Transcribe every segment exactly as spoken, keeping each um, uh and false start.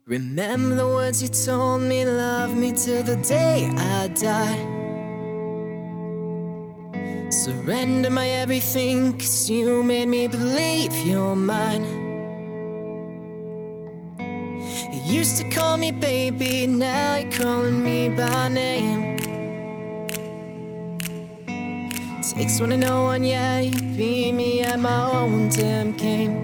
Remember the words you told me, love me till the day I die. Surrender my everything, cause you made me believe you're mine. You used to call me baby, now you're calling me by name. Takes one to know one, yeah, you beat me at my own damn game.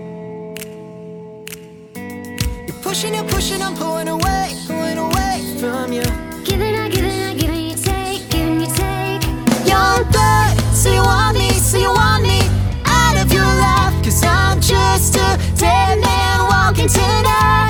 Pushing, you're pushing, I'm pulling away, pulling away from you. Giving, I, giving, I, giving, you take, giving, you take. Young blood, so you want me, so you want me out of your life. Cause I'm just a dead man walking tonight.